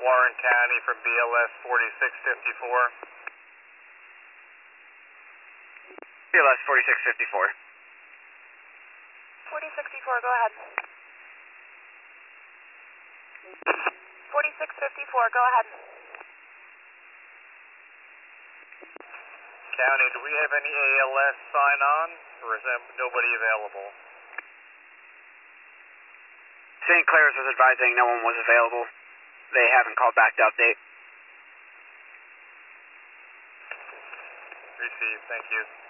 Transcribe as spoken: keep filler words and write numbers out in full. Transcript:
Warren County from B L S forty-six fifty-four. B L S forty-six fifty-four. forty-six fifty-four, go ahead. forty-six fifty-four, go ahead. County, do we have any A L S sign on, or is there nobody available? Saint Clair's was advising no one was available. They haven't called back to update. Received, thank you.